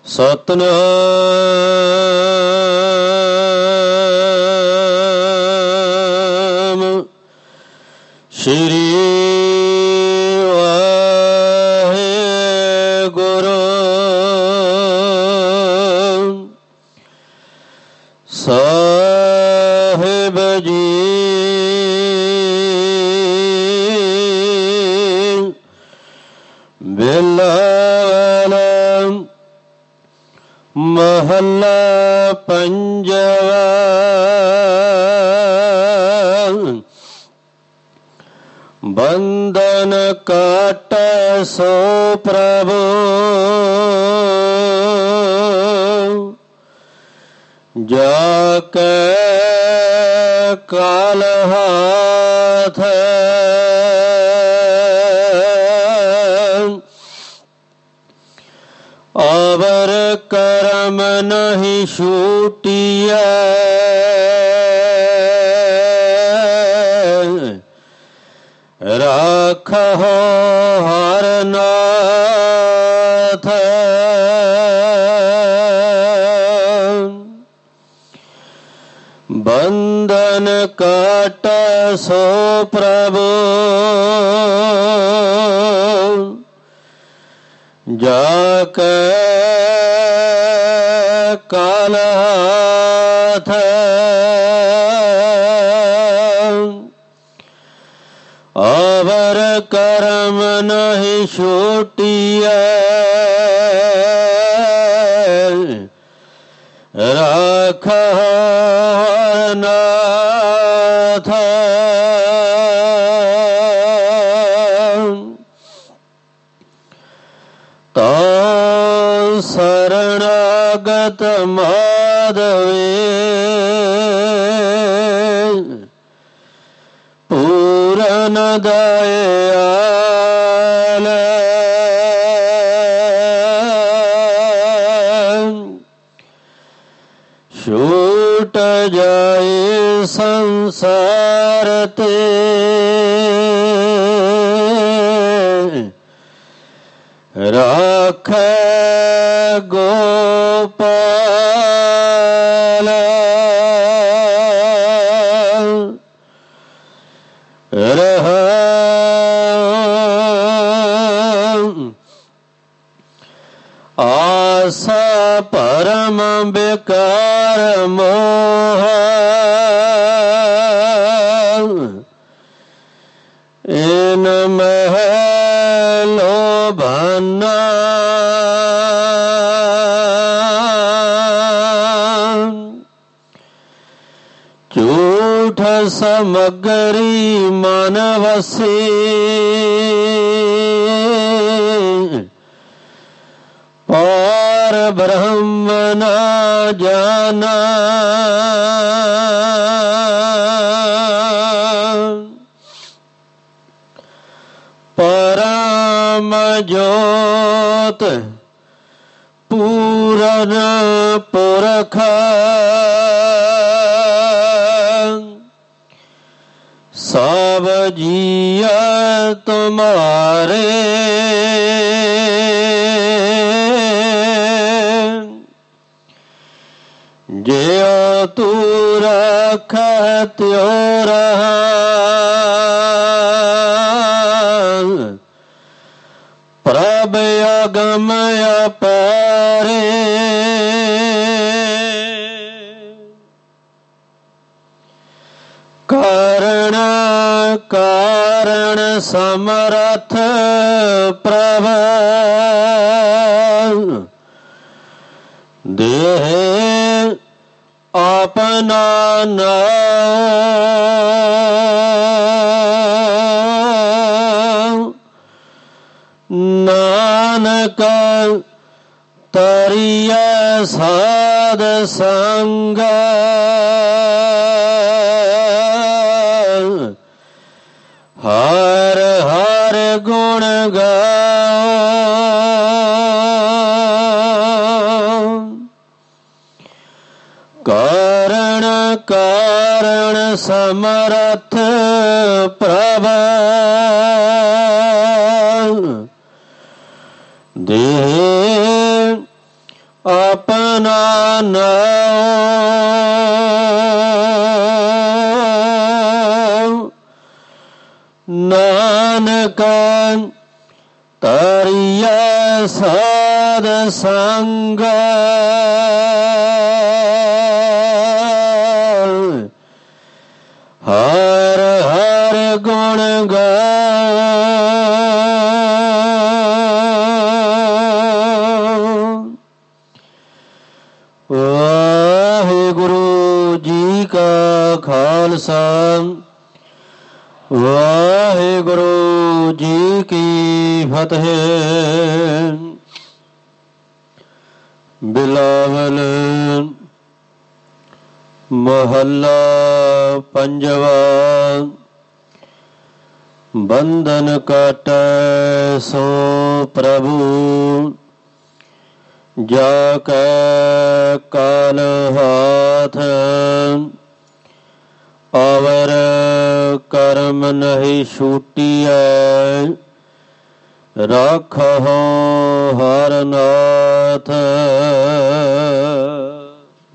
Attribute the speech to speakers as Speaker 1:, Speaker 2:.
Speaker 1: ਸਤਿਨਾਮ ਸ਼੍ਰੀ ਵਾਹਿਗੁਰੂ ਸਾਹਿਬ ਜੀ। ਬਿਲਾਵਲ ਮਹੱਲਾ ਪੰਜਵਾ। ਬੰਧਨ ਕਾਟੈ ਸੋ ਪ੍ਰਭੂ ਜਾ ਕੈ ਕਾਲ ਹਾਥ। ਅਵਰ ਕਰਮ ਨਹੀਂ ਛੂਟੀਐ ਰਾਖਹੁ ਹਰਿ ਨਾਥ। ਬੰਧਨ ਕਾਟੈ ਸੋ ਪ੍ਰਭੂ ਜਾ ਕੈ ਕਾਲ ਹਾਥ। ਅਵਰ ਕਰਮ ਨਹੀਂ ਛੂਟੀਐ ਰਾਖਹੁ ਹਰਿ ਨਾਥ। ਤਾ ਸਰਣਾਗਤ ਮਾਧਵੇ ਪੂਰਨ ਦਇਆਲ। ਛੂਟ ਜਾਏ ਸੰਸਾਰ ਤੇ ਰਾਖੈ ਗੋਪਾਲ। ਆਸਾ ਭਰਮ ਬੇਕਾਰ ਮੋਹ ਇਨ ਮਹਿ ਲੋਭਨ। ਝੂਠ ਸਮਗਰੀ ਮਨ ਵਸੀ ਪਾਰ ਬ੍ਰਹਮ ਨ ਜਾਨਾ। ਪਰਮ ਜੋਤ ਪੂਰਨ ਪੁਰਖ ਸਭ ਜੀਅ ਤੁਮਾਰੇ। ਜਿਉ ਤੂ ਰਖੈ ਤਿਉ ਰਹਾ ਪ੍ਰਭ ਅਗਮ ਅਪਾਰੇ। ਕਾਰਣ ਕਾਰਣ ਸਮਰਥ ਪ੍ਰਭ ਦੇਹ ਆਪਨਾ ਨਾਮ। ਨਾਨਕ ਤਰੀਐ ਸਾਧ ਸੰਗ ਹਰਿ ਹਰਿ ਗੁਣ ਗਾਓ। ਕਾਰਣ ਕਾਰਣ ਸਮਰਥ ਪ੍ਰਭ ਦੇ ਆਪਣਾ ਨਾਮ ਨਾਨਕ ਤਰੀਐ ਸਾਧ ਸੰਗ ਹਰ ਹਰ ਗੁਣ ਗਾਓ। ਵਾਹਿਗੁਰੂ ਜੀ ਕਾ ਖਾਲਸਾ ਵਾਹਿਗੁਰੂ ਜੀ ਕੀ ਫਤਿਹ। ਬਿਲਾਵਲ ਮਹੱਲਾ ਪੰਜਵਾ। ਬੰਧਨ ਕਾਟੈ ਸੋ ਪ੍ਰਭੂ ਜਾ ਕੈ ਕਾਲ ਹਾਥ ਅਵਰ ਕਰਮ ਨਹੀਂ ਛੂਟੀਐ ਰਾਖਹੁ ਹਰਿ ਨਾਥ।